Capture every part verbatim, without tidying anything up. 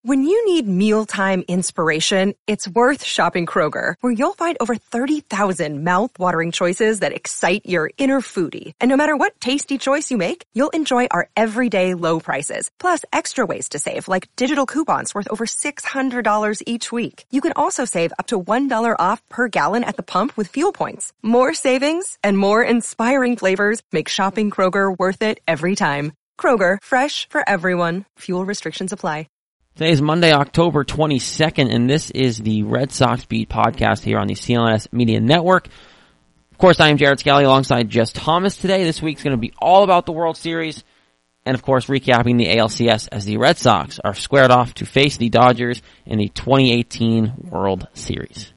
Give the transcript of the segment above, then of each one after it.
When you need mealtime inspiration, it's worth shopping Kroger, where you'll find over thirty thousand mouth-watering choices that excite your inner foodie. And no matter what tasty choice you make, you'll enjoy our everyday low prices, plus extra ways to save, like digital coupons worth over six hundred dollars each week. You can also save up to one dollar off per gallon at the pump with fuel points. More savings and more inspiring flavors make shopping Kroger worth it every time. Kroger, fresh for everyone. Fuel restrictions apply. Today is Monday, October twenty-second, and this is the Red Sox Beat podcast here on the C L N S Media Network. Of course, I am Jared Scally alongside Jess Thomas today. This week's going to be all about the World Series, and of course, recapping the A L C S as the Red Sox are squared off to face the Dodgers in the twenty eighteen World Series.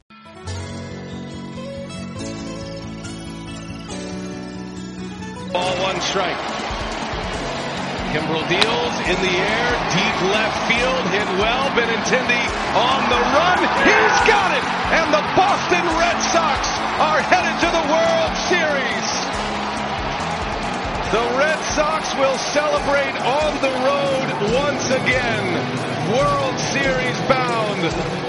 Ball one strike. Kimbrel deals in the air, deep left field, hit well. Benintendi on the run. He's got it! And the Boston Red Sox are headed to the World Series. The Red Sox will celebrate on the road once again. World Series bound.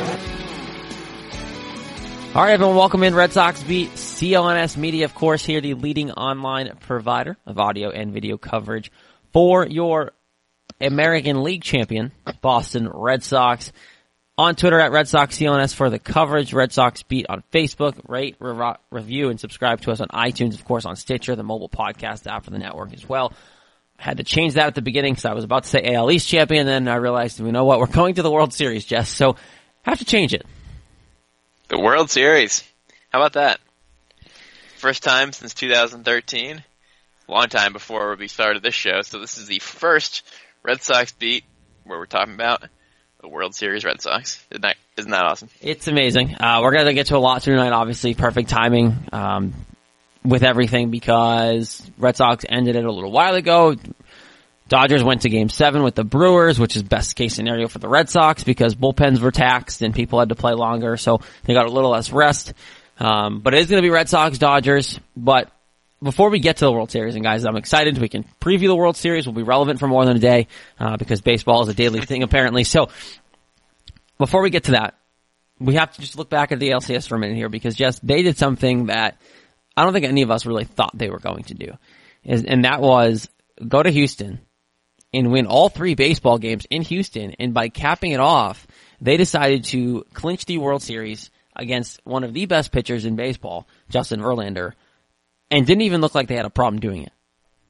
All right, everyone, welcome in Red Sox Beat. C L N S Media, of course, here, the leading online provider of audio and video coverage for your American League champion, Boston Red Sox. On Twitter at Red Sox C L N S for the coverage. Red Sox Beat on Facebook. Rate, re- review, and subscribe to us on iTunes, of course, on Stitcher, the mobile podcast app for the network as well. I had to change that at the beginning because I was about to say A L East champion, and then I realized, you know what, we're going to the World Series, Jess, so I have to change it. The World Series. How about that? First time since two thousand thirteen. Long time before we started this show, so this is the first Red Sox Beat where we're talking about the World Series Red Sox. Isn't that, isn't that awesome? It's amazing. Uh, we're going to get to a lot tonight, obviously. Perfect timing um, with everything because Red Sox ended it a little while ago. Dodgers went to Game seven with the Brewers, which is best case scenario for the Red Sox because bullpens were taxed and people had to play longer, so they got a little less rest. Um, but it is going to be Red Sox, Dodgers, but before we get to the World Series, and guys, I'm excited we can preview the World Series. We'll be relevant for more than a day, uh, because baseball is a daily thing apparently. So, before we get to that, we have to just look back at the A L C S for a minute here because just, they did something that I don't think any of us really thought they were going to do. Is, and that was go to Houston and win all three baseball games in Houston, and by capping it off, they decided to clinch the World Series against one of the best pitchers in baseball, Justin Verlander, and didn't even look like they had a problem doing it.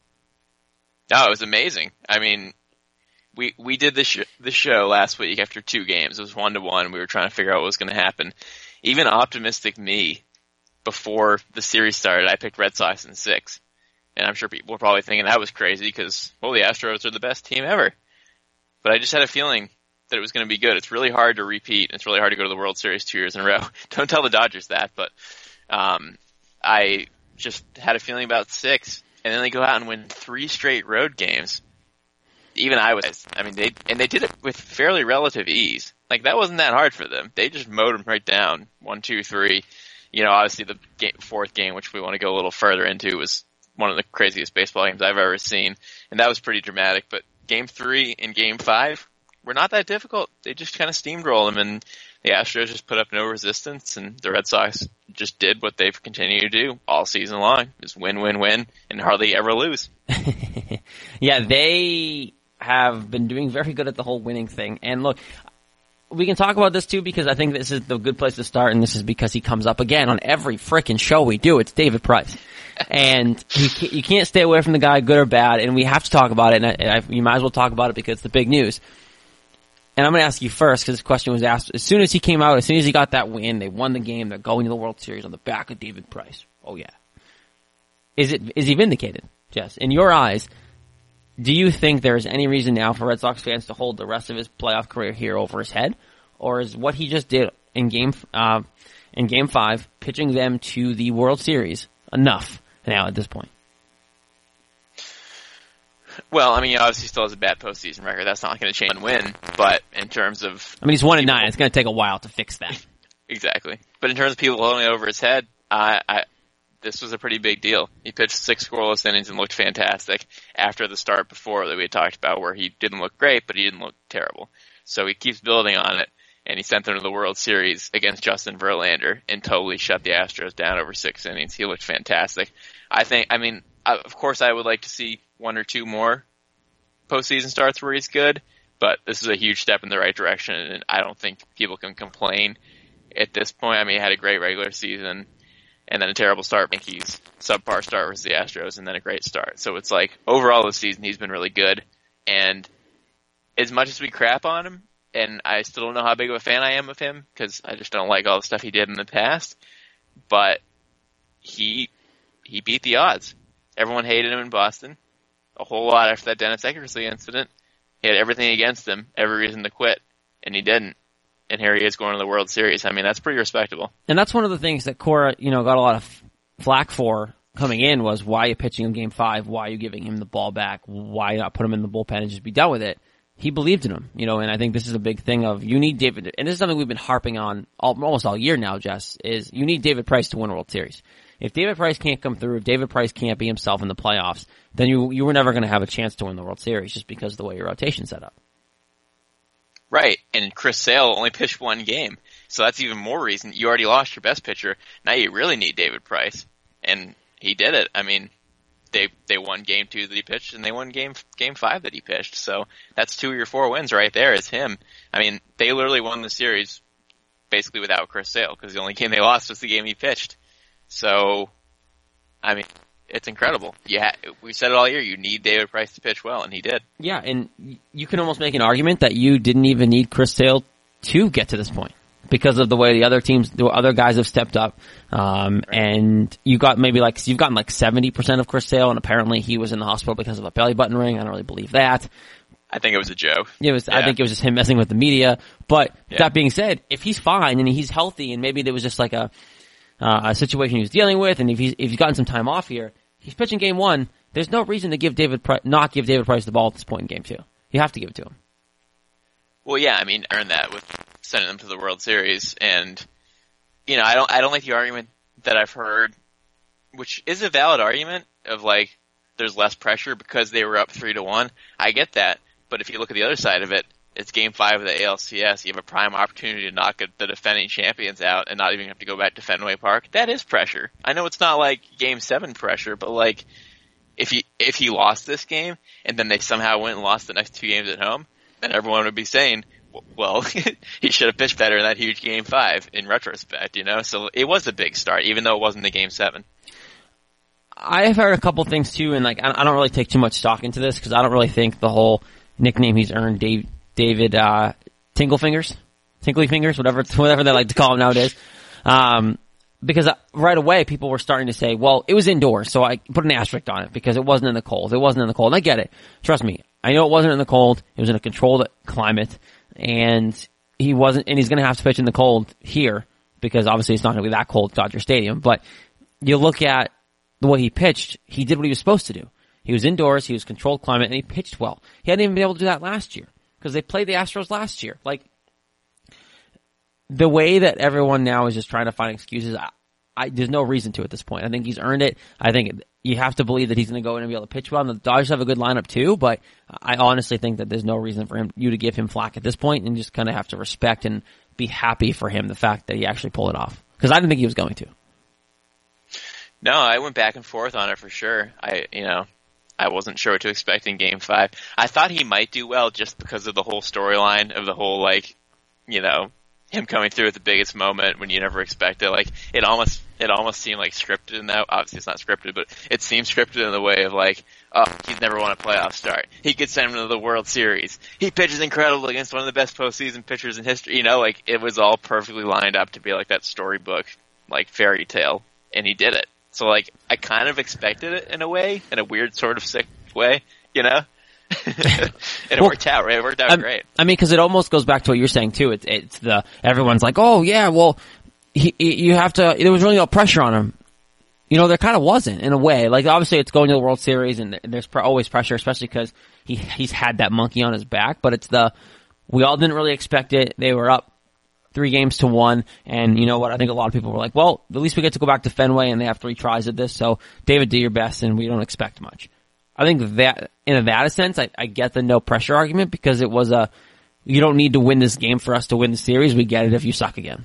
No, it was amazing. I mean, we we did this sh- this show last week after two games. It was one to one. We were trying to figure out what was going to happen. Even optimistic me, before the series started, I picked Red Sox in six, and I'm sure people were probably thinking that was crazy because, well, the Astros are the best team ever. But I just had a feeling that it was going to be good. It's really hard to repeat. It's really hard to go to the World Series two years in a row. Don't tell the Dodgers that, but um, I just had a feeling about six, and then they go out and win three straight road games. Even I was, I mean, they, and they did it with fairly relative ease. Like, that wasn't that hard for them. They just mowed them right down. One, two, three. You know, obviously the game, fourth game, which we want to go a little further into, was one of the craziest baseball games I've ever seen. And that was pretty dramatic. But game three and game five were not that difficult. They just kind of steamrolled them, and the Astros just put up no resistance, and the Red Sox just did what they've continued to do all season long. Just win, win, win, and hardly ever lose. Yeah, they have been doing very good at the whole winning thing. And look, we can talk about this too because I think this is the good place to start, and this is because he comes up again on every frickin' show we do. It's David Price. And you can't, you can't stay away from the guy, good or bad, and we have to talk about it, and I, I, you might as well talk about it because it's the big news. And I'm going to ask you first because this question was asked as soon as he came out, as soon as he got that win, they won the game, they're going to the World Series on the back of David Price. Oh yeah. Is it, is he vindicated, Jess? In your eyes, do you think there is any reason now for Red Sox fans to hold the rest of his playoff career here over his head? Or is what he just did in game, uh, in game five, pitching them to the World Series enough now at this point? Well, I mean, he obviously still has a bad postseason record. That's not going to change and win. But in terms of, I mean, he's one and nine. It's going to take a while to fix that. Exactly. But in terms of people holding it over his head, I, I, this was a pretty big deal. He pitched six scoreless innings and looked fantastic after the start before that we had talked about, where he didn't look great, but he didn't look terrible. So he keeps building on it, and he sent them to the World Series against Justin Verlander and totally shut the Astros down over six innings. He looked fantastic. I think, I mean, of course I would like to see one or two more postseason starts where he's good, but this is a huge step in the right direction, and I don't think people can complain at this point. I mean, he had a great regular season, and then a terrible start, Yankees, subpar start versus the Astros, and then a great start. So it's like, overall this season, he's been really good, and as much as we crap on him, and I still don't know how big of a fan I am of him, because I just don't like all the stuff he did in the past, but he he beat the odds. Everyone hated him in Boston a whole lot after that Dennis Eckersley incident. He had everything against him, every reason to quit, and he didn't. And here he is going to the World Series. I mean, that's pretty respectable. And that's one of the things that Cora, you know, got a lot of flack for coming in, was why are you pitching him game five? Why are you giving him the ball back? Why not put him in the bullpen and just be done with it? He believed in him, you know, and I think this is a big thing of you need David, and this is something we've been harping on all, almost all year now, Jess, is you need David Price to win a World Series. If David Price can't come through, if David Price can't be himself in the playoffs, then you you were never going to have a chance to win the World Series just because of the way your rotation's set up. Right, and Chris Sale only pitched one game, so that's even more reason. You already lost your best pitcher, now you really need David Price, and he did it. I mean, they they won game two that he pitched, and they won game game five that he pitched, so that's two of your four wins right there is him. I mean, they literally won the series basically without Chris Sale, because the only game they lost was the game he pitched. So, I mean, it's incredible. Yeah, we said it all year. You need David Price to pitch well, and he did. Yeah, and you can almost make an argument that you didn't even need Chris Sale to get to this point because of the way the other teams, the other guys have stepped up. Um, right. And you got maybe like you've gotten like seventy percent of Chris Sale, and apparently he was in the hospital because of a belly button ring. I don't really believe that. I think it was a joke. It was. Yeah. I think it was just him messing with the media. But yeah. That being said, if he's fine and he's healthy, and maybe there was just like a Uh, a situation he was dealing with, and if he's, if he's gotten some time off here, he's pitching game one, there's no reason to give David Pri- not give David Price the ball at this point in game two. You have to give it to him. Well, yeah, I mean, earned that with sending them to the World Series, and, you know, I don't, I don't like the argument that I've heard, which is a valid argument of like, there's less pressure because they were up three to one. I get that, but if you look at the other side of it, it's game five of the A L C S. You have a prime opportunity to knock the defending champions out and not even have to go back to Fenway Park. That is pressure. I know it's not like game seven pressure, but like if he if he lost this game and then they somehow went and lost the next two games at home, then everyone would be saying, well, he should have pitched better in that huge game five in retrospect, you know? So it was a big start, even though it wasn't the game seven. I've heard a couple things too, and like I don't really take too much stock into this because I don't really think the whole nickname he's earned, Dave. David, uh, Tingle Fingers, Tinkly Fingers, whatever, whatever they like to call him nowadays. Um, because right away people were starting to say, well, it was indoors, so I put an asterisk on it because it wasn't in the cold. It wasn't in the cold. And I get it. Trust me. I know it wasn't in the cold. It was in a controlled climate, and he wasn't, and he's going to have to pitch in the cold here because obviously it's not going to be that cold at Dodger Stadium. But you look at the way he pitched, he did what he was supposed to do. He was indoors, he was controlled climate, and he pitched well. He hadn't even been able to do that last year. Because they played the Astros last year. Like, the way that everyone now is just trying to find excuses, I, I, there's no reason to at this point. I think he's earned it. I think you have to believe that he's going to go in and be able to pitch well. And the Dodgers have a good lineup too, but I honestly think that there's no reason for him, you to give him flack at this point, and just kind of have to respect and be happy for him, the fact that he actually pulled it off. Because I didn't think he was going to. No, I went back and forth on it for sure. I, you know, I wasn't sure what to expect in game five. I thought he might do well just because of the whole storyline of the whole, like, you know, him coming through at the biggest moment when you never expect it. Like, it almost, it almost seemed like scripted in that. Obviously it's not scripted, but it seemed scripted in the way of like, oh, he's never won a playoff start. He could send him to the World Series. He pitches incredible against one of the best postseason pitchers in history. You know, like, it was all perfectly lined up to be like that storybook, like, fairy tale. And he did it. So, like, I kind of expected it in a way, in a weird sort of sick way, you know? and it well, worked out, right? It worked out I, great. I mean, because it almost goes back to what you're saying, too. It's, it's the, everyone's like, oh, yeah, well, he, he, you have to, there was really no pressure on him. You know, there kind of wasn't, in a way. Like, obviously, it's going to the World Series, and there's pr- always pressure, especially because he, he's had that monkey on his back. But it's the, we all didn't really expect it. They were up three games to one, and you know what? I think a lot of people were like, well, at least we get to go back to Fenway, and they have three tries at this, so David, do your best, and we don't expect much. I think that, in that sense, I, I get the no pressure argument, because it was a, you don't need to win this game for us to win the series. We get it if you suck again.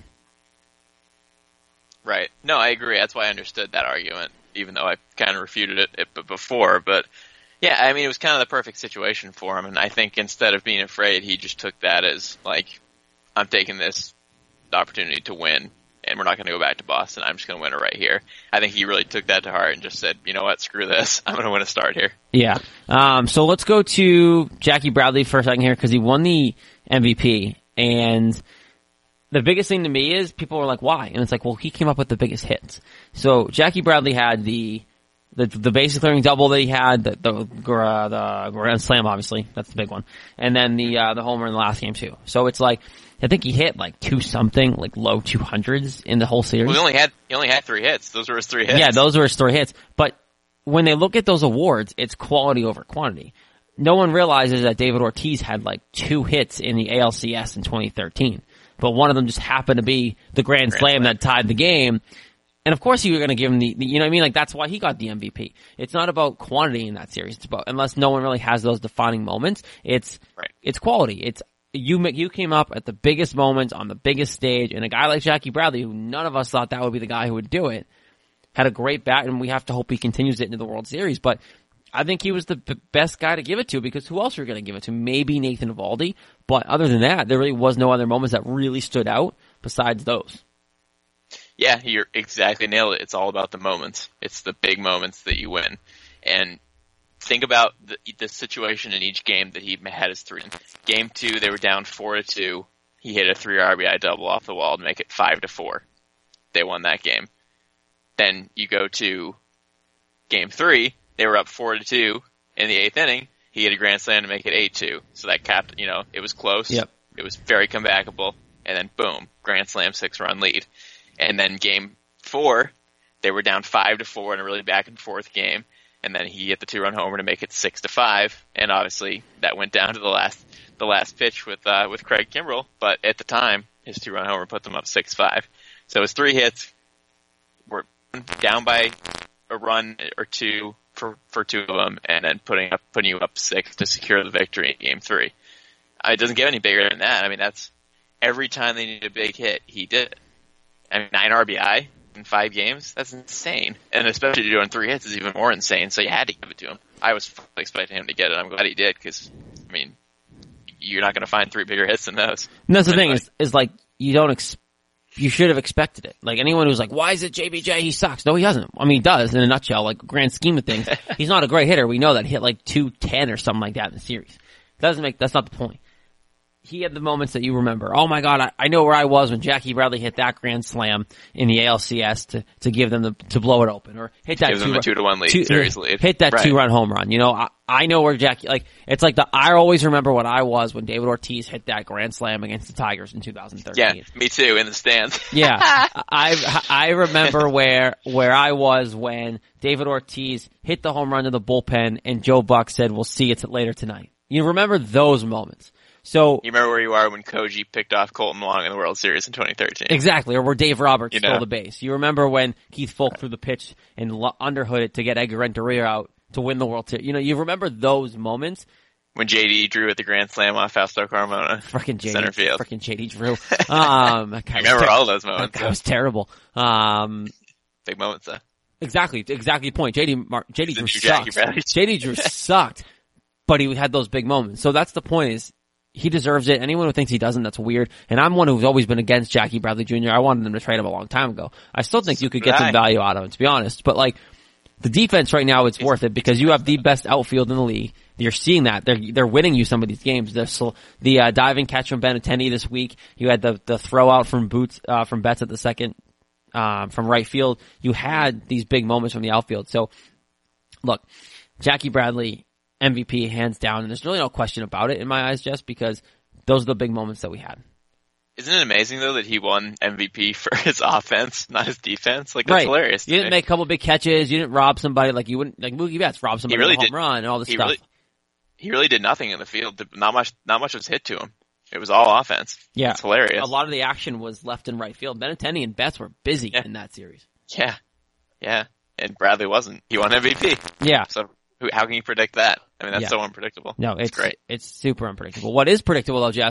Right. No, I agree. That's why I understood that argument, even though I kind of refuted it, it before. But yeah, I mean, it was kind of the perfect situation for him. And I think instead of being afraid, he just took that as like, I'm taking this opportunity to win, and we're not going to go back to Boston. I'm just going to win it right here. I think he really took that to heart and just said, you know what, screw this. I'm going to win a start here. Yeah. Um, so let's go to Jackie Bradley for a second here, because he won the M V P. And the biggest thing to me is people were like, why? And it's like, well, he came up with the biggest hits. So Jackie Bradley had the the, the base clearing double that he had, the the, uh, the grand slam, obviously. That's the big one. And then the uh, the homer in the last game, too. So it's like, I think he hit like two something, like low two hundreds in the whole series. Well, he only had he only had three hits. Those were his three hits. Yeah, those were his three hits. But when they look at those awards, it's quality over quantity. No one realizes that David Ortiz had like two hits in the A L C S in twenty thirteen. But one of them just happened to be the grand, grand slam, slam that tied the game. And of course you were going to give him the, the, you know what I mean? Like that's why he got the M V P. It's not about quantity in that series. It's about, unless no one really has those defining moments, it's, right. it's quality. It's, you, you came up at the biggest moments on the biggest stage, and a guy like Jackie Bradley, who none of us thought that would be the guy who would do it, had a great bat, and we have to hope he continues it into the World Series. But I think he was the b- best guy to give it to, because who else are we going to give it to? Maybe Nathan Eovaldi. But other than that, there really was no other moments that really stood out besides those. Yeah, you're exactly nailed it. It's all about the moments. It's the big moments that you win. And think about the, the situation in each game that he had his three in. Game two, they were down four to two. He hit a three R B I double off the wall to make it five to four. They won that game. Then you go to game three. They were up four to two in the eighth inning. He hit a grand slam to make it eight two. So that capped, you know, it was close. Yep. It was very comebackable. And then boom, grand slam, six run lead. And then game four, they were down five to four in a really back and forth game. And then he hit the two run homer to make it six to five. And obviously that went down to the last, the last pitch with, uh, with Craig Kimbrell. But at the time, his two run homer put them up six five. So his three hits were down by a run or two for, for two of them, and then putting up, putting you up six to secure the victory in game three. Uh, it doesn't get any bigger than that. I mean, that's every time they needed a big hit, he did it. I mean, nine R B I in five games, that's insane. And especially doing three hits is even more insane, so you had to give it to him. I was expecting him to get it. I'm glad he did, because, I mean, you're not going to find three bigger hits than those. And that's the thing, is, is like, you don't ex- you should have expected it. Like, anyone who's like, why is it J B J? He sucks. No, he doesn't. I mean, he does, in a nutshell, like, grand scheme of things. He's not a great hitter. We know that. He hit like two ten or something like that in the series. Doesn't make, that's not the point. He had the moments that you remember. Oh my God, I, I know where I was when Jackie Bradley hit that grand slam in the A L C S to, to give them the, to blow it open, or hit that give two, them the two to one lead, two, series lead. Hit that right. two run home run. You know, I, I know where Jackie, like, it's like the, I always remember what I was when David Ortiz hit that grand slam against the Tigers in two thousand thirteen. Yeah, me too, in the stands. Yeah. I, I remember where, where I was when David Ortiz hit the home run to the bullpen and Joe Buck said, we'll see it later tonight. You remember those moments. So you remember where you are when Koji picked off Colton Wong in the World Series in twenty thirteen. Exactly, or where Dave Roberts you know? stole the base. You remember when Keith Folk threw the pitch and underhood it to get Edgar Renteria out to win the World Series. You know, you remember those moments. When J D drew at the Grand Slam off Fausto Carmona. Freaking J D. Center field. Freaking J D drew. Um, that guy I remember ter- all those moments. That was terrible. Um, Big moments though. Exactly, exactly the point. J D, Mar- J D Drew Jackie sucked. J D Drew sucked, but he had those big moments. So that's the point, is he deserves it. Anyone who thinks he doesn't, that's weird. And I'm one who's always been against Jackie Bradley Junior I wanted them to trade him a long time ago. I still think you could get some value out of him, to be honest. But like, the defense right now, it's worth it because you have the best outfield in the league. You're seeing that. They're, they're winning you some of these games. The, the, uh, diving catch from Benintendi this week. You had the, the throw out from Boots, uh, from Betts at the second, um, from right field. You had these big moments from the outfield. So, look, Jackie Bradley, M V P, hands down, and there's really no question about it in my eyes, just because those are the big moments that we had. Isn't it amazing though that he won M V P for his offense, not his defense? Like, that's right. hilarious. You didn't make a couple big catches. You didn't rob somebody like you wouldn't, like Mookie Betts robbed somebody really with a home did, run and all this he stuff. Really, he really did nothing in the field. Not much, not much was hit to him. It was all offense. Yeah. It's hilarious. A lot of the action was left and right field. Benintendi and Betts were busy yeah. in that series. Yeah. Yeah. And Bradley wasn't. He won M V P. Yeah. So how can you predict that? I mean, that's yeah. so unpredictable. No, it's, it's great. It's super unpredictable. What is predictable though, Jess,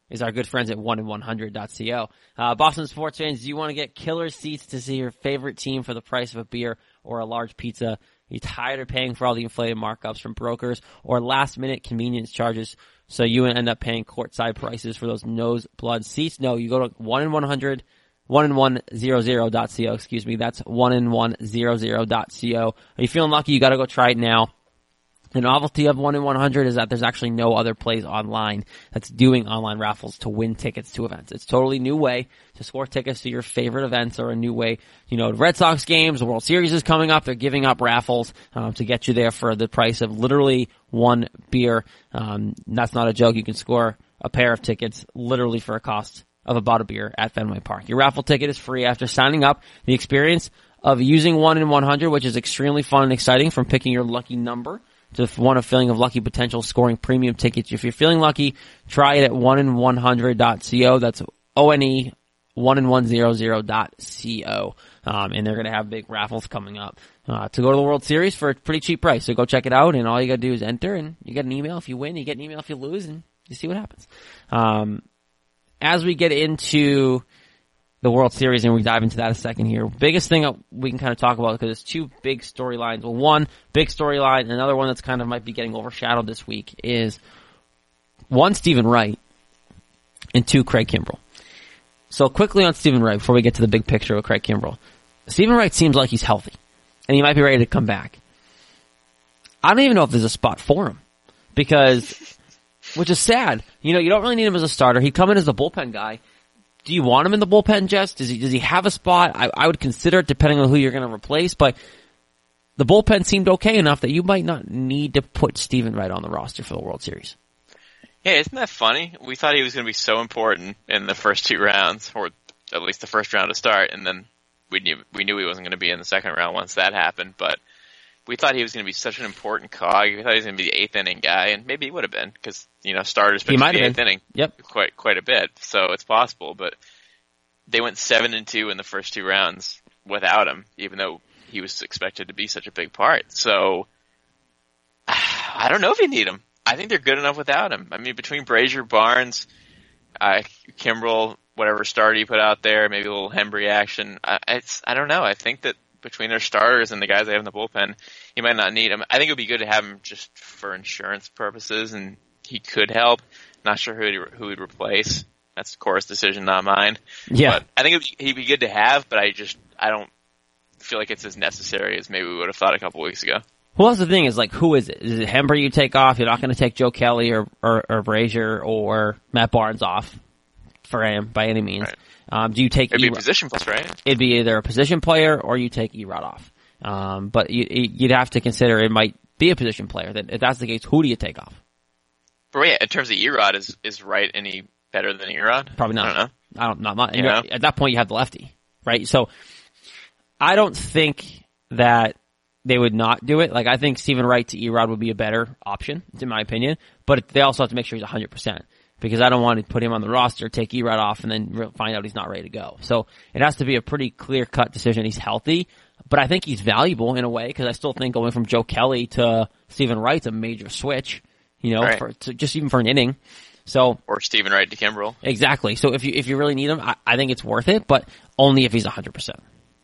is our good friends at one in one hundred dot co. Uh, Boston sports fans, do you want to get killer seats to see your favorite team for the price of a beer or a large pizza? Are you tired of paying for all the inflated markups from brokers or last-minute convenience charges so you end up paying courtside prices for those nosebleed seats? No, you go to one in one hundred, one in one hundred dot co, excuse me. That's one in one hundred dot co. Are you feeling lucky? You got to go try it now. The novelty of one in one hundred is that there's actually no other place online that's doing online raffles to win tickets to events. It's a totally new way to score tickets to your favorite events, or a new way, you know, Red Sox games, the World Series is coming up. They're giving up raffles um, to get you there for the price of literally one beer. Um, that's not a joke. You can score a pair of tickets literally for a cost of about a beer at Fenway Park. Your raffle ticket is free after signing up. The experience of using one in one hundred, which is extremely fun and exciting, from picking your lucky number to one of feeling of lucky potential, scoring premium tickets. If you're feeling lucky, try it at one in one hundred dot co. That's O N E one in one hundred dot co. Um, and they're going to have big raffles coming up uh, to go to the World Series for a pretty cheap price. So go check it out, and all you got to do is enter, and you get an email if you win, you get an email if you lose, and you see what happens. Um, as we get into the World Series, and we dive into that in a second here, biggest thing we can kind of talk about, because there's two big storylines. Well, one big storyline, and another one that's kind of might be getting overshadowed this week is, one, Stephen Wright, and two, Craig Kimbrel. So quickly on Stephen Wright, before we get to the big picture of Craig Kimbrel. Stephen Wright seems like he's healthy, and he might be ready to come back. I don't even know if there's a spot for him, because, which is sad. You know, you don't really need him as a starter. He'd come in as a bullpen guy. Do you want him in the bullpen, Jess? Does he, does he have a spot? I, I would consider it, depending on who you're going to replace, but the bullpen seemed okay enough that you might not need to put Stephen Wright on the roster for the World Series. Yeah, isn't that funny? We thought he was going to be so important in the first two rounds, or at least the first round to start, and then we knew we knew he wasn't going to be in the second round once that happened, but we thought he was going to be such an important cog. We thought he was going to be the eighth inning guy, and maybe he would have been, because, you know, starters pitch the eighth inning yep. quite quite a bit, so it's possible. But they went seven and two in the first two rounds without him, even though he was expected to be such a big part. So I don't know if you need him. I think they're good enough without him. I mean, between Brazier, Barnes, uh, Kimbrel, whatever starter you put out there, maybe a little Hembree action. I, it's I don't know. I think that between their starters and the guys they have in the bullpen, you might not need him. I think it would be good to have him just for insurance purposes, and he could help. Not sure who he'd, who he'd replace. That's Cora's decision, not mine. Yeah. But I think it'd be, he'd be good to have, but I just I don't feel like it's as necessary as maybe we would have thought a couple weeks ago. Well, that's the thing, is like, who is it? Is it Hembree you take off? You're not going to take Joe Kelly or, or, or Brazier or Matt Barnes off for him by any means. Right. Um, do you take It'd be E- a position player, right? It'd be either a position player or you take Erod off. Um, but you, you'd have to consider it might be a position player. That if that's the case, who do you take off? But yeah, in terms of Erod, is is Wright any better than Erod? Probably not. I don't know. I don't. Not, not You know? At that point, you have the lefty, right? So I don't think that they would not do it. Like, I think Stephen Wright to Erod would be a better option, in my opinion. But they also have to make sure he's one hundred percent. Because I don't want to put him on the roster, take Erod off, and then find out he's not ready to go. So it has to be a pretty clear-cut decision. He's healthy, but I think he's valuable in a way, because I still think going from Joe Kelly to Stephen Wright's a major switch, you know, right. for to, just even for an inning. So or Stephen Wright to Kimbrel. Exactly. So if you if you really need him, I, I think it's worth it, but only if he's one hundred percent.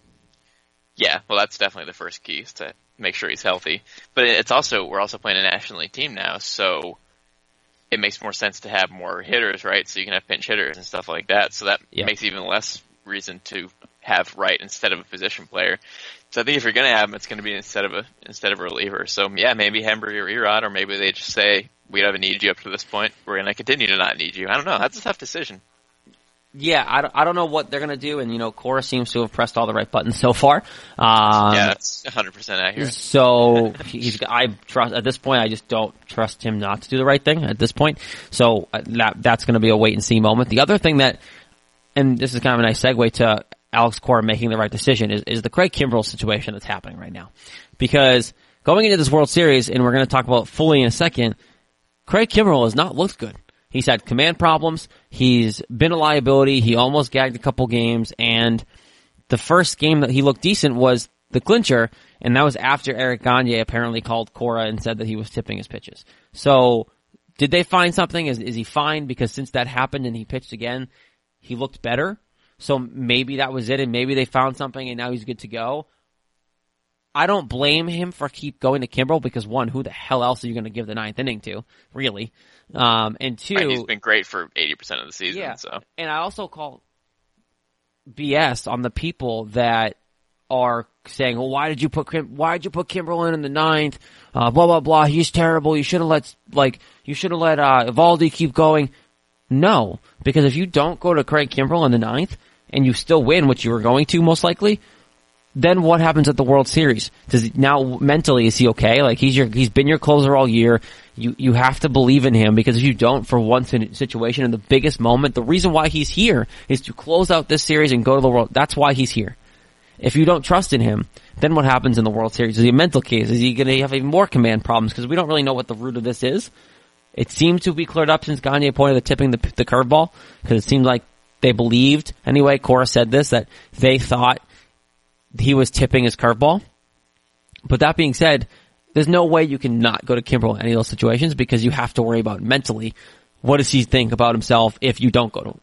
Yeah, well, that's definitely the first key, is to make sure he's healthy. But it's also, we're also playing a National League team now, so it makes more sense to have more hitters, right? So you can have pinch hitters and stuff like that. So that yeah. makes even less reason to have Wright instead of a position player. So I think if you're going to have him, it's going to be instead of a instead of a reliever. So yeah, maybe Hembree or Erod, or maybe they just say, we haven't needed you up to this point. We're going to continue to not need you. I don't know. That's a tough decision. Yeah, I don't, I don't know what they're going to do, and, you know, Cora seems to have pressed all the right buttons so far. Um, yeah, that's one hundred percent accurate. So, he's, I trust, at this point, I just don't trust him not to do the right thing at this point. So, uh, that, that's going to be a wait-and-see moment. The other thing that, and this is kind of a nice segue to Alex Cora making the right decision, is, is the Craig Kimbrel situation that's happening right now. Because going into this World Series, and we're going to talk about it fully in a second, Craig Kimbrel has not looked good. He's had command problems. He's been a liability. He almost gagged a couple games, and the first game that he looked decent was the clincher, and that was after Eric Gagne apparently called Cora and said that he was tipping his pitches. So did they find something? Is, is he fine? Because since that happened and he pitched again, he looked better. So maybe that was it, and maybe they found something, and now he's good to go. I don't blame him for keep going to Kimbrel because, one, who the hell else are you going to give the ninth inning to, really? Um, and two... Right, he's been great for eighty percent of the season. Yeah, so. And I also call B S on the people that are saying, well, why did you put Kim- why did you put Kimbrel in in the ninth? Uh, blah, blah, blah. He's terrible. You should have let, like, you should have let, uh, Evaldi keep going. No, because if you don't go to Craig Kimbrel in the ninth and you still win, which you were going to most likely, then what happens at the World Series? Does he, now mentally is he okay? Like he's your he's been your closer all year. You you have to believe in him because if you don't for one situation in the biggest moment, the reason why he's here is to close out this series and go to the World. That's why he's here. If you don't trust in him, then what happens in the World Series? Is he a mental case? Is he going to have even more command problems? Because we don't really know what the root of this is. It seems to be cleared up since Gagne pointed the tipping the, the curveball, because it seemed like they believed, anyway, Cora said this, that they thought he was tipping his curveball. But that being said, there's no way you can not go to Kimbrel in any of those situations because you have to worry about mentally, what does he think about himself if you don't go to him?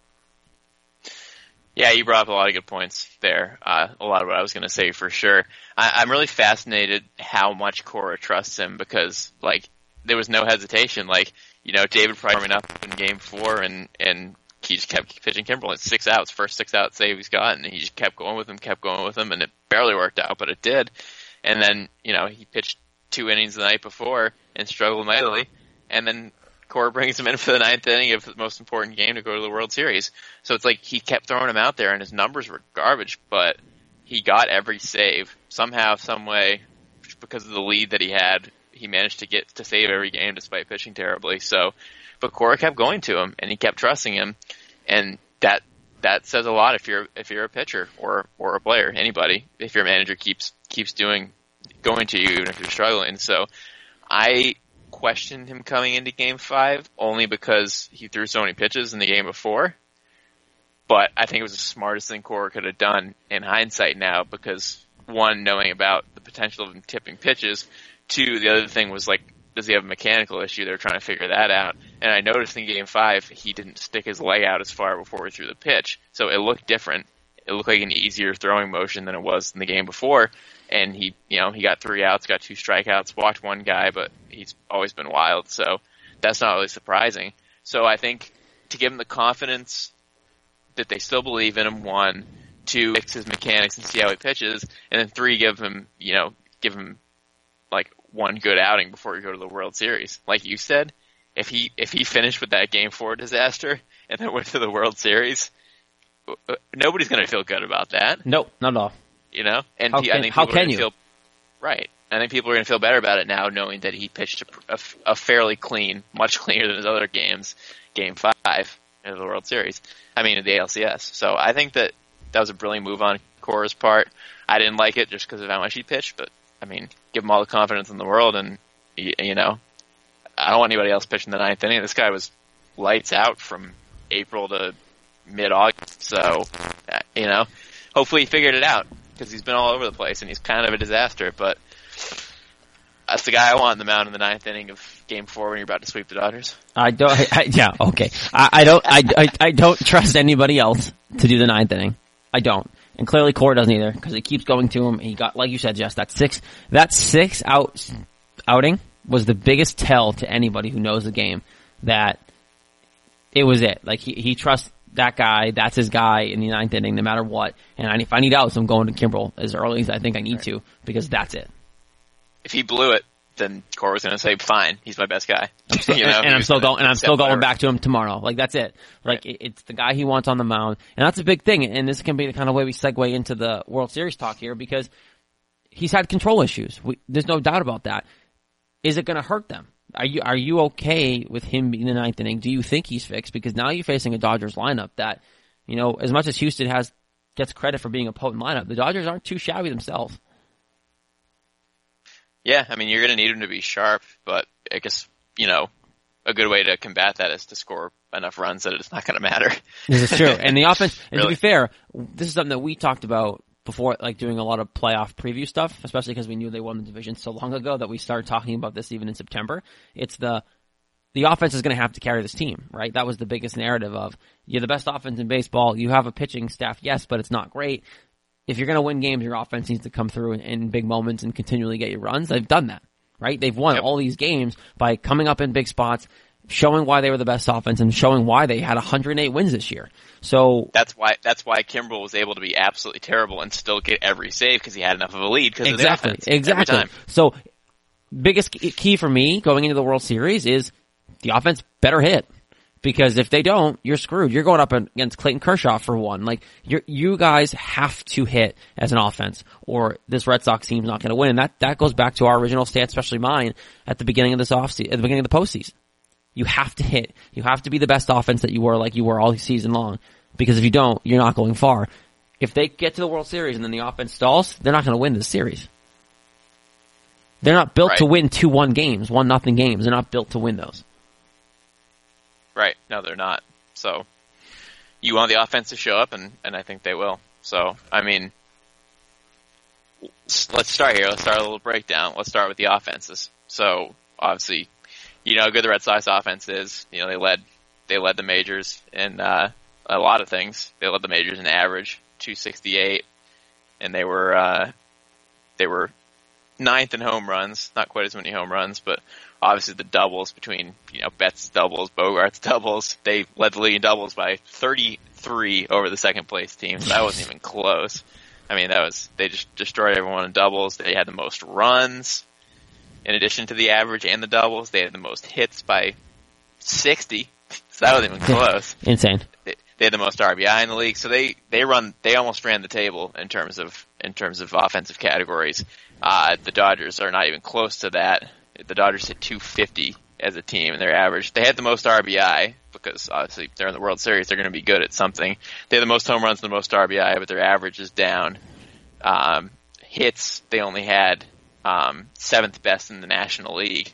Yeah, you brought up a lot of good points there. Uh, a lot of what I was going to say for sure. I, I'm really fascinated how much Cora trusts him because, like, there was no hesitation. Like, you know, David Price warming up in game four and, and he just kept pitching Kimbrel. It's six outs, first six out save he's gotten. And he just kept going with him, kept going with him, and it barely worked out, but it did. And then, you know, he pitched two innings the night before and struggled mightily. And then Cora brings him in for the ninth inning of the most important game to go to the World Series. So it's like he kept throwing him out there and his numbers were garbage, but he got every save. Somehow, some way, because of the lead that he had, he managed to get to save every game despite pitching terribly. So, but Cora kept going to him and he kept trusting him, and that that says a lot if you're if you're a pitcher or or a player, anybody. If your manager keeps keeps doing going to you even if you're struggling. So, I questioned him coming into Game Five only because he threw so many pitches in the game before. But I think it was the smartest thing Cora could have done in hindsight now because, one, knowing about the potential of him tipping pitches. Two, the other thing was, like, does he have a mechanical issue? They're trying to figure that out. And I noticed in Game five, he didn't stick his leg out as far before he threw the pitch. So it looked different. It looked like an easier throwing motion than it was in the game before. And he, you know, he got three outs, got two strikeouts, walked one guy, but he's always been wild. So that's not really surprising. So I think to give him the confidence that they still believe in him, one, two, fix his mechanics and see how he pitches, and then three, give him, you know, give him like one good outing before you go to the World Series. Like you said, if he if he finished with that Game Four disaster and then went to the World Series, nobody's going to feel good about that. Nope, not at all. You know, and how he, can, I think how people are can gonna you? Feel, right. I think people are going to feel better about it now, knowing that he pitched a, a, a fairly clean, much cleaner than his other games, Game Five of the World Series. I mean, the A L C S. So I think that that was a brilliant move on Cora's part. I didn't like it just because of how much he pitched, but I mean, give him all the confidence in the world, and you, you know, I don't want anybody else pitching the ninth inning. This guy was lights out from April to mid-August, so uh, you know, hopefully he figured it out because he's been all over the place and he's kind of a disaster. But that's the guy I want in the mound in the ninth inning of Game Four when you're about to sweep the Dodgers. I don't. I, I, yeah, okay. I, I don't. I, I, I don't trust anybody else to do the ninth inning. I don't. And clearly Cora doesn't either, because he keeps going to him. He got, like you said, Jess, that six, that six out outing was the biggest tell to anybody who knows the game that it was it. Like he, he trusts that guy. That's his guy in the ninth inning, no matter what. And I, if I need outs, I'm going to Kimbrel as early as I think I need to, because that's it. If he blew it, then Cora was going to say, "Fine, he's my best guy." I'm still, you know, and, and I'm still going, and I'm still going whatever. back to him tomorrow. Like that's it. Like Right. it, it's the guy he wants on the mound, and that's a big thing. And this can be the kind of way we segue into the World Series talk here, because he's had control issues. We, there's no doubt about that. Is it going to hurt them? Are you are you okay with him in the ninth inning? Do you think he's fixed? Because now you're facing a Dodgers lineup that, you know, as much as Houston has gets credit for being a potent lineup, the Dodgers aren't too shabby themselves. Yeah, I mean, you're going to need him to be sharp, but I guess, you know, a good way to combat that is to score enough runs that it's not going to matter. This is true. And the offense, and Really? to be fair, this is something that we talked about before, like doing a lot of playoff preview stuff, especially because we knew they won the division so long ago that we started talking about this even in September. It's the, the offense is going to have to carry this team, right? That was the biggest narrative of, you're the best offense in baseball. You have a pitching staff, yes, but it's not great. If you're going to win games, your offense needs to come through in, in big moments and continually get you runs. They've done that, right? They've won yep. all these games by coming up in big spots, showing why they were the best offense, and showing why they had one hundred eight wins this year. So that's why that's why Kimbrel was able to be absolutely terrible and still get every save, because he had enough of a lead because exactly, of the offense. Exactly. Every time. So biggest key for me going into the World Series is the offense better hit. Because if they don't, you're screwed. You're going up against Clayton Kershaw for one. Like, you you guys have to hit as an offense, or this Red Sox team's not going to win. And that, that goes back to our original stance, especially mine, at the beginning of this offseason, at the beginning of the postseason. You have to hit. You have to be the best offense that you were, like you were all season long. Because if you don't, you're not going far. If they get to the World Series and then the offense stalls, they're not going to win this series. They're not built right. to win two one games, one nothing games. They're not built to win those. Right. No, they're not. So you want the offense to show up, and, and I think they will. So, I mean, let's start here. Let's start a little breakdown. Let's start with the offenses. So, obviously, you know how good the Red Sox offense is. You know, they led they led the majors in uh, a lot of things. They led the majors in average, two sixty-eight, and they were uh, they were ninth in home runs. Not quite as many home runs, but obviously the doubles between, you know, Betts' doubles, Bogart's doubles, they led the league in doubles by thirty-three over the second place team. So that wasn't even close. I mean, that was, they just destroyed everyone in doubles. They had the most runs in addition to the average and the doubles. They had the most hits by sixty. So that wasn't even close. Insane. They, they had the most R B I in the league. So they, they run, they almost ran the table in terms of, in terms of offensive categories. Uh, the Dodgers are not even close to that. The Dodgers hit two fifty as a team, and their average. They had the most R B I, because obviously they're in the World Series, they're going to be good at something. They had the most home runs and the most R B I, but their average is down. Um, hits, they only had um, seventh best in the National League.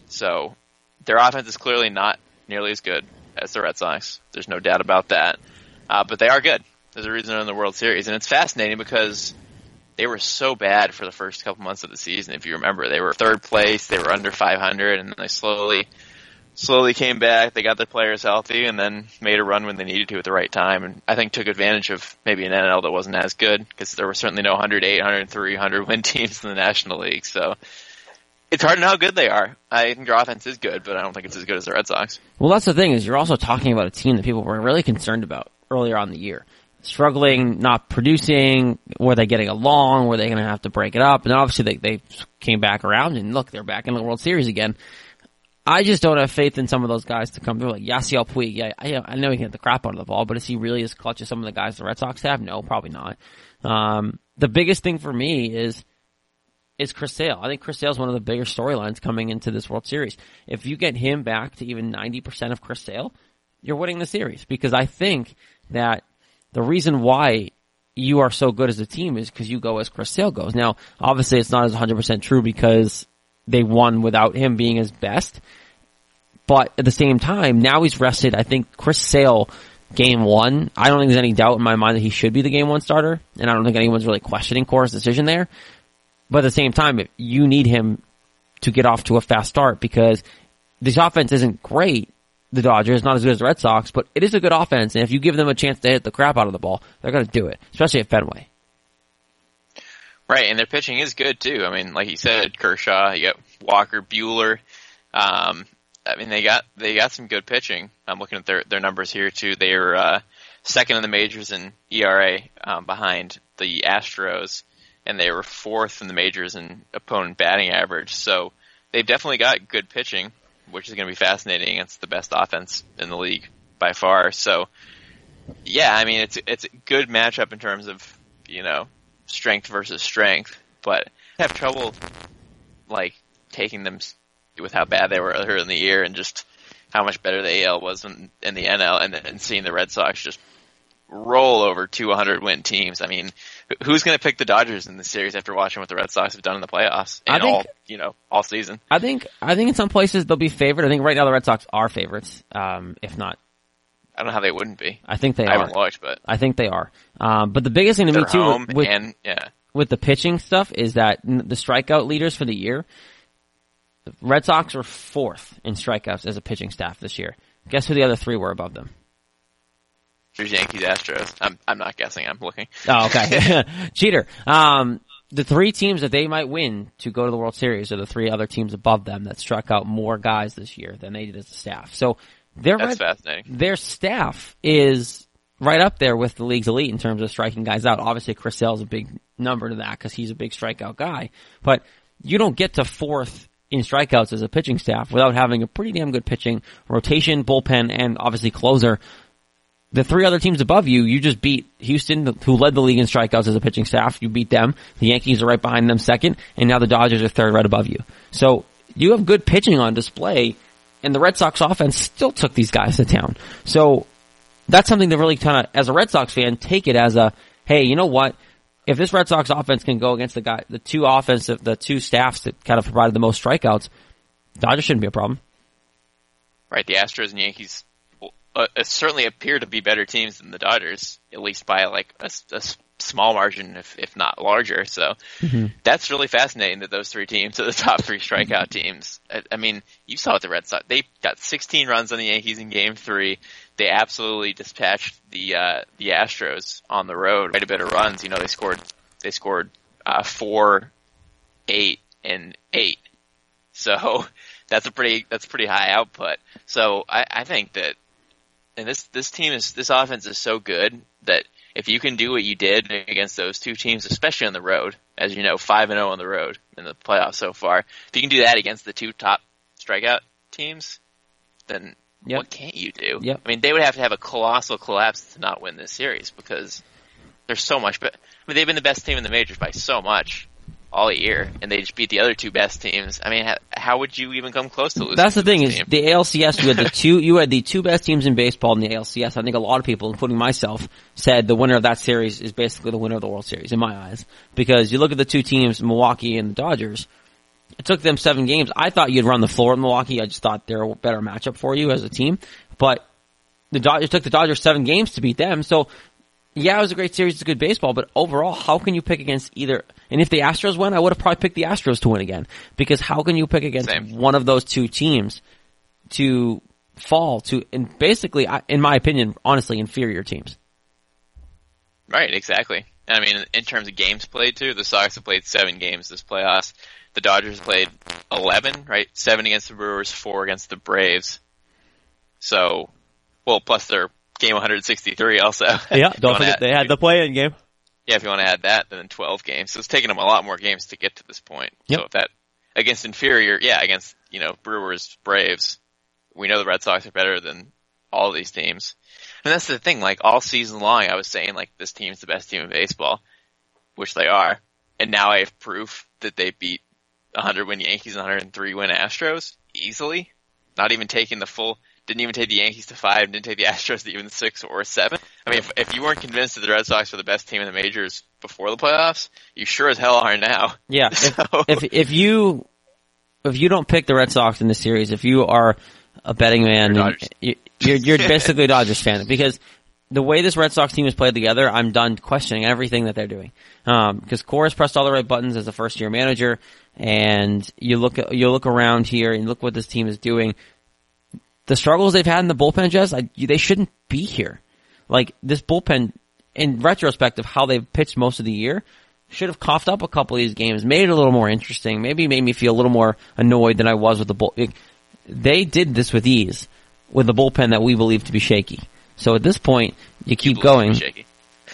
So their offense is clearly not nearly as good as the Red Sox. There's no doubt about that. Uh, but they are good. There's a reason they're in the World Series. And it's fascinating because they were so bad for the first couple months of the season. If you remember, they were third place, they were under five hundred, and they slowly, slowly came back. They got their players healthy, and then made a run when they needed to at the right time. And I think took advantage of maybe an N L that wasn't as good, because there were certainly no one oh eight, one oh three, one hundred win teams in the National League. So it's hard to know how good they are. I think their offense is good, but I don't think it's as good as the Red Sox. Well, that's the thing, is you're also talking about a team that people were really concerned about earlier on in the year. Struggling, not producing, were they getting along, were they going to have to break it up? And obviously they, they came back around, and look, they're back in the World Series again. I just don't have faith in some of those guys to come through, like Yasiel Puig. Yeah, I, I know he can hit the crap out of the ball, but is he really as clutch as some of the guys the Red Sox have? No, probably not. Um, the biggest thing for me is is Chris Sale. I think Chris Sale is one of the bigger storylines coming into this World Series. If you get him back to even ninety percent of Chris Sale, you're winning the series, because I think that the reason why you are so good as a team is because you go as Chris Sale goes. Now, obviously it's not as one hundred percent true because they won without him being his best. But at the same time, now he's rested. I think Chris Sale, game one, I don't think there's any doubt in my mind that he should be the game one starter. And I don't think anyone's really questioning Cora's decision there. But at the same time, you need him to get off to a fast start, because this offense isn't great. The Dodgers, not as good as the Red Sox, but it is a good offense, and if you give them a chance to hit the crap out of the ball, they're going to do it, especially at Fenway. Right, and their pitching is good too. I mean, like you said, Kershaw, you got Walker, Buehler. Um, I mean, they got they got some good pitching. I'm looking at their their numbers here too. They are uh, second in the majors in E R A, um, behind the Astros, and they were fourth in the majors in opponent batting average. So they've definitely got good pitching, which is going to be fascinating. It's the best offense in the league by far. So, yeah, I mean, it's it's a good matchup in terms of, you know, strength versus strength, but I have trouble, like, taking them with how bad they were earlier in the year and just how much better the A L was in, in the N L, and, and seeing the Red Sox just roll over two hundred win teams. I mean, who's going to pick the Dodgers in this series after watching what the Red Sox have done in the playoffs and all, you know, all season? I think, I think in some places they'll be favored. I think right now the Red Sox are favorites, um, if not. I don't know how they wwouldn't be. I think they I are. I haven't looked, but. I think they are. Um, but the biggest thing to They're me too, home with, and, yeah. with the pitching stuff, is that the strikeout leaders for the year, The Red Sox were fourth in strikeouts as a pitching staff this year. Guess who the other three were above them? Yankees, Astros. I'm I'm not guessing. I'm looking. Oh, okay. Cheater. Um, the three teams that they might win to go to the World Series are the three other teams above them that struck out more guys this year than they did as a staff. So their That's red, fascinating. Their staff is right up there with the league's elite in terms of striking guys out. Obviously, Chris Sale is a big number to that because he's a big strikeout guy. But you don't get to fourth in strikeouts as a pitching staff without having a pretty damn good pitching rotation, bullpen, and obviously closer. The three other teams above you, you just beat Houston, who led the league in strikeouts as a pitching staff. You beat them. The Yankees are right behind them second, and now the Dodgers are third right above you. So you have good pitching on display, and the Red Sox offense still took these guys to town. So that's something to really kind of, as a Red Sox fan, take it as a, hey, you know what? If this Red Sox offense can go against the guy, the two offensive, the two staffs that kind of provided the most strikeouts, Dodgers shouldn't be a problem. Right, the Astros and Yankees uh, certainly appear to be better teams than the Dodgers, at least by like a, a small margin, if if not larger. So mm-hmm. That's really fascinating that those three teams are the top three strikeout teams. I, I mean, you saw what the Red Sox, they got sixteen runs on the Yankees in Game Three. They absolutely dispatched the uh, the Astros on the road. Quite a bit of runs. You know, they scored they scored uh, four, eight, and eight. So that's a pretty that's a pretty high output. So I, I think that, and this this team is this offense is so good that if you can do what you did against those two teams, especially on the road, as you know, five and zero on the road in the playoffs so far, if you can do that against the two top strikeout teams, then yep. What can't you do? Yep. I mean, they would have to have a colossal collapse to not win this series because there's so much. But I mean, they've been the best team in the majors by so much all year, and they just beat the other two best teams. I mean, how, how would you even come close to losing? That's the thing is team? the A L C S. You had the two. You had the two best teams in baseball in the A L C S. I think a lot of people, including myself, said the winner of that series is basically the winner of the World Series in my eyes. Because you look at the two teams, Milwaukee and the Dodgers. It took them seven games. I thought you'd run the floor in Milwaukee. I just thought they're a better matchup for you as a team. But the Dodgers took the Dodgers seven games to beat them. So, yeah, it was a great series. It's good baseball. But overall, how can you pick against either? And if the Astros win, I would have probably picked the Astros to win again. Because how can you pick against Same. one of those two teams to fall to, and basically, in my opinion, honestly, inferior teams? Right, exactly. I mean, in terms of games played, too, the Sox have played seven games this playoffs. The Dodgers played eleven, right? Seven against the Brewers, four against the Braves. So, well, plus their game one sixty-three also. Yeah, don't forget add, they had the play-in game. Yeah, if you want to add that, then twelve games. So it's taken them a lot more games to get to this point. Yep. So if that, against inferior, yeah, against, you know, Brewers, Braves, we know the Red Sox are better than all these teams. And that's the thing, like, all season long I was saying, like, this team's the best team in baseball, which they are. And now I have proof that they beat one hundred win Yankees and one hundred three win Astros easily. Not even taking the full, didn't even take the Yankees to five, didn't take the Astros to even six or seven. I mean, if, if you weren't convinced that the Red Sox were the best team in the majors before the playoffs, you sure as hell are now. Yeah. So, if, if, if you, if you don't pick the Red Sox in this series, if you are a betting man, you're, you, you're, you're basically a Dodgers fan because the way this Red Sox team is played together, I'm done questioning everything that they're doing. Um, because Cora's pressed all the right buttons as a first year manager, and you look at, you look around here and look what this team is doing. The struggles they've had in the bullpen, Jess, I, they shouldn't be here. Like, this bullpen, in retrospect of how they've pitched most of the year, should have coughed up a couple of these games, made it a little more interesting, maybe made me feel a little more annoyed than I was with the bull. They did this with ease, with the bullpen that we believe to be shaky. So at this point, you keep you going. shaky.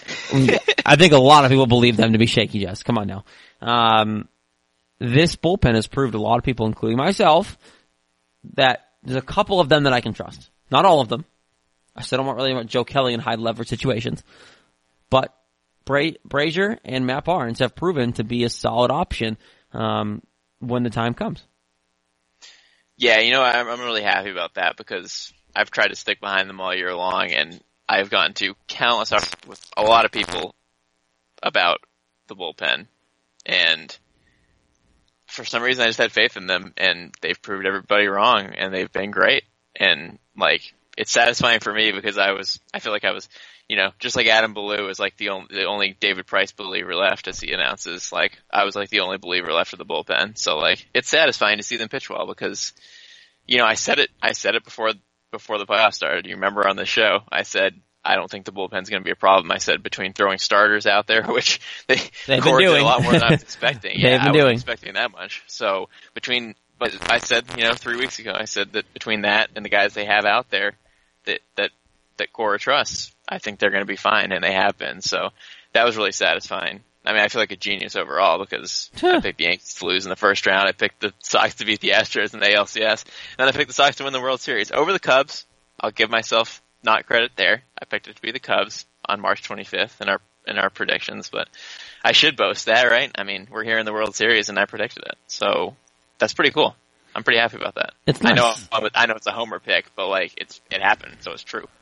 I think a lot of people believe them to be shaky, Jess. Come on now. Um, this bullpen has proved a lot of people, including myself, that there's a couple of them that I can trust. Not all of them. I still don't really want Joe Kelly in high leverage situations. But Bra- Brazier and Matt Barnes have proven to be a solid option um, when the time comes. Yeah, you know, I'm, I'm really happy about that because I've tried to stick behind them all year long, and I've gotten to countless arguments with a lot of people about the bullpen. And for some reason, I just had faith in them, and they've proved everybody wrong, and they've been great. And, like, it's satisfying for me because I was, I feel like I was, you know, just like Adam Ballou is like the only, the only David Price believer left, as he announces. Like, I was like the only believer left of the bullpen. So like, it's satisfying to see them pitch well because, you know, I said it, I said it before, before the playoffs started. You remember on the show, I said, I don't think the bullpen's going to be a problem. I said between throwing starters out there, which they They've been doing a lot more than I was expecting. They've yeah, been I wasn't doing. expecting that much. So between, but I said, you know, three weeks ago, I said that between that and the guys they have out there, that that that Cora trusts, I think they're going to be fine, and they have been. So that was really satisfying. I mean, I feel like a genius overall because I picked the Yankees to lose in the first round. I picked the Sox to beat the Astros in the A L C S, and then I picked the Sox to win the World Series over the Cubs. I'll give myself not credit there. I picked it to be the Cubs on March twenty-fifth in our in our predictions, but I should boast that, right? I mean, we're here in the World Series, and I predicted it, so that's pretty cool. I'm pretty happy about that. It's nice. I know, I know it's a homer pick, but like it's it happened, so it's true.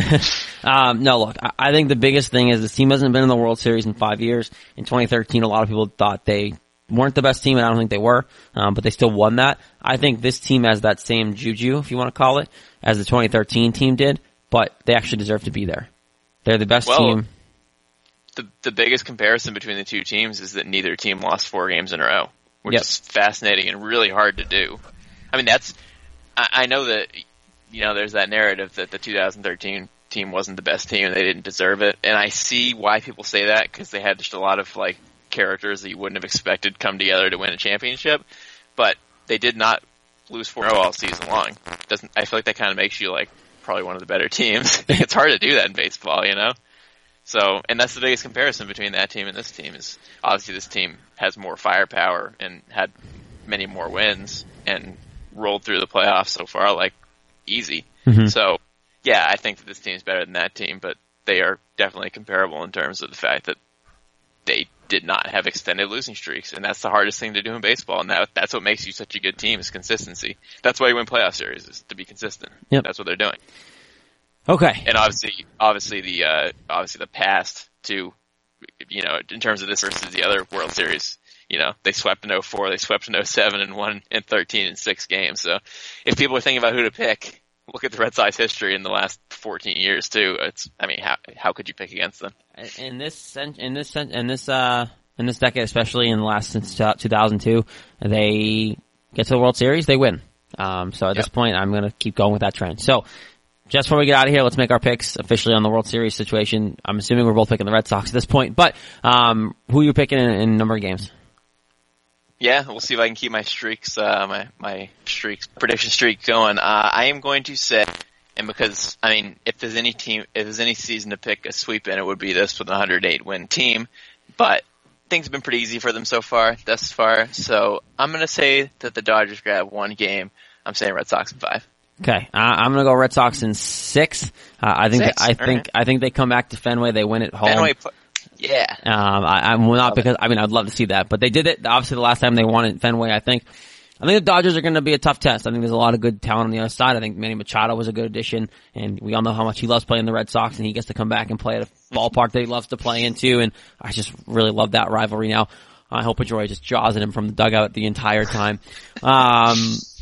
um, no, look, I, I think the biggest thing is this team hasn't been in the World Series in five years. In twenty thirteen, a lot of people thought they weren't the best team, and I don't think they were, um, but they still won that. I think this team has that same juju, if you want to call it, as the twenty thirteen team did, but they actually deserve to be there. They're the best well, team. The the biggest comparison between the two teams is that neither team lost four games in a row, which yep. is fascinating and really hard to do. I mean, that's, I, I know that, you know, there's that narrative that the two thousand thirteen team wasn't the best team and they didn't deserve it. And I see why people say that because they had just a lot of, like, characters that you wouldn't have expected come together to win a championship. But they did not lose four in a row all season long. Doesn't, I feel like that kind of makes you, like, probably one of the better teams. It's hard to do that in baseball, you know? So, and that's the biggest comparison between that team and this team is obviously this team has more firepower and had many more wins and rolled through the playoffs so far, like, easy. Mm-hmm. So, yeah, I think that this team's better than that team, but they are definitely comparable in terms of the fact that they did not have extended losing streaks, and that's the hardest thing to do in baseball, and that, that's what makes you such a good team is consistency. That's why you win playoff series, is to be consistent. Yep. That's what they're doing. Okay. And obviously, obviously the, uh, obviously the past too, you know, in terms of this versus the other World Series, you know, they swept in oh four, they swept in oh seven, and won in thirteen in six games. So if people are thinking about who to pick, look at the Red Sox history in the last fourteen years too. It's, I mean, how, how could you pick against them? In this, in this, in this, uh, in this decade, especially in the last, since two thousand two, they get to the World Series, they win. Um, so at yep. this point, I'm gonna keep going with that trend. So, just before we get out of here, let's make our picks officially on the World Series situation. I'm assuming we're both picking the Red Sox at this point, but, um, who are you picking in, in number of games? Yeah, we'll see if I can keep my streaks, uh, my, my streaks, prediction streak going. Uh, I am going to say, and because, I mean, if there's any team, if there's any season to pick a sweep in, it would be this with a one hundred eight win team, but things have been pretty easy for them so far, thus far, so I'm gonna say that the Dodgers grab one game. I'm saying Red Sox in five. Okay, uh, I'm gonna go Red Sox in six. Uh, I think, Six? that, I think, right. I think they come back to Fenway, they win at home. Fenway, yeah. Um, I, I'm well, not because, I mean, I'd love to see that, but they did it, obviously the last time they won at Fenway, I think. I think the Dodgers are going to be a tough test. I think there's a lot of good talent on the other side. I think Manny Machado was a good addition, and we all know how much he loves playing the Red Sox, and he gets to come back and play at a ballpark that he loves to play into, and I just really love that rivalry now. I hope Pedroia just jaws at him from the dugout the entire time. Um,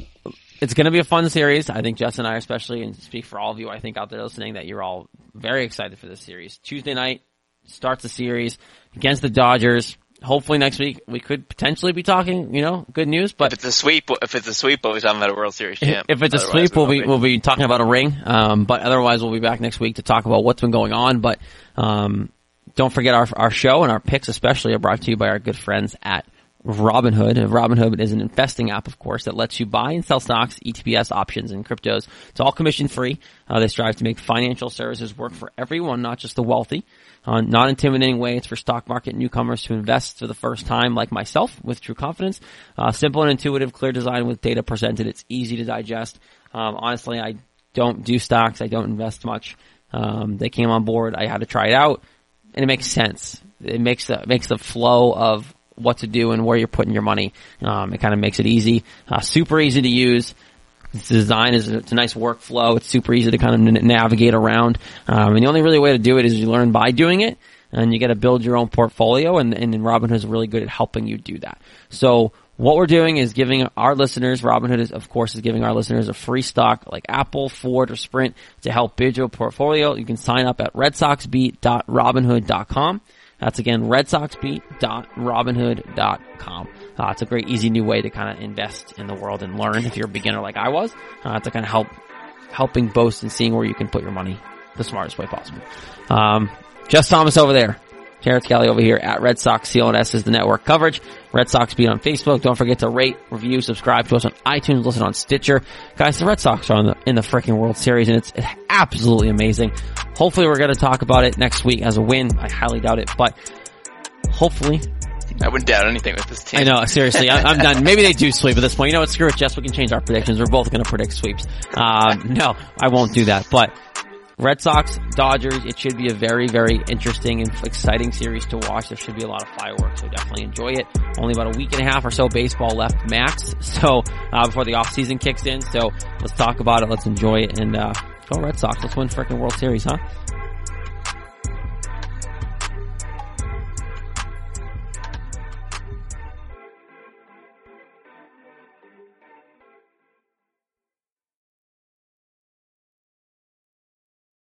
it's going to be a fun series. I think Jess and I especially, and speak for all of you, I think out there listening, that you're all very excited for this series. Tuesday night starts the series against the Dodgers. Hopefully next week we could potentially be talking, you know, good news. But if it's a sweep, if it's a sweep, we'll be talking about a World Series champ. If it's a sweep, we'll be we'll be talking about a ring. Um, but otherwise, we'll be back next week to talk about what's been going on. But um, don't forget our our show and our picks, especially, are brought to you by our good friends at Robinhood. Robinhood is an investing app, of course, that lets you buy and sell stocks, E T P S options, and cryptos. It's all commission free. Uh, they strive to make financial services work for everyone, not just the wealthy. Uh, not intimidating way. It's for stock market newcomers to invest for the first time, like myself, with true confidence. Uh, simple and intuitive, clear design with data presented. It's easy to digest. Um, honestly, I don't do stocks. I don't invest much. Um, they came on board. I had to try it out, and it makes sense. It makes the makes the flow of what to do and where you're putting your money. Um, it kind of makes it easy, uh, super easy to use. Its design is it's a nice workflow. It's super easy to kind of n- navigate around. Um, and the only really way to do it is you learn by doing it, and you got to build your own portfolio. And, and Robinhood is really good at helping you do that. So what we're doing is giving our listeners, Robinhood is, of course, is giving our listeners a free stock like Apple, Ford, or Sprint to help build your portfolio. You can sign up at red sox beat dot robinhood dot com. That's again, red sox beat dot robinhood dot com. Uh, it's a great, easy new way to kind of invest in the world and learn if you're a beginner like I was, uh, to kind of help, helping boast and seeing where you can put your money the smartest way possible. Um, Jess Thomas over there. Terrence Kelly over here at Red Sox C L N S is the network coverage. Red Sox Beat on Facebook. Don't forget to rate, review, subscribe to us on iTunes, listen on Stitcher. Guys, the Red Sox are in the, in the freaking World Series, and it's, it's absolutely amazing. Hopefully we're going to talk about it next week as a win. I highly doubt it, but hopefully. I wouldn't doubt anything with this team. I know, seriously. I, I'm done. Maybe they do sweep at this point. You know what? Screw it, Jess. We can change our predictions. We're both going to predict sweeps. Um, no, I won't do that, but Red Sox, Dodgers, it should be a very, very interesting and exciting series to watch. There should be a lot of fireworks, so definitely enjoy it. Only about a week and a half or so baseball left max, so, uh, before the off season kicks in. So let's talk about it, let's enjoy it, and, uh, go Red Sox. Let's win frickin' World Series, huh?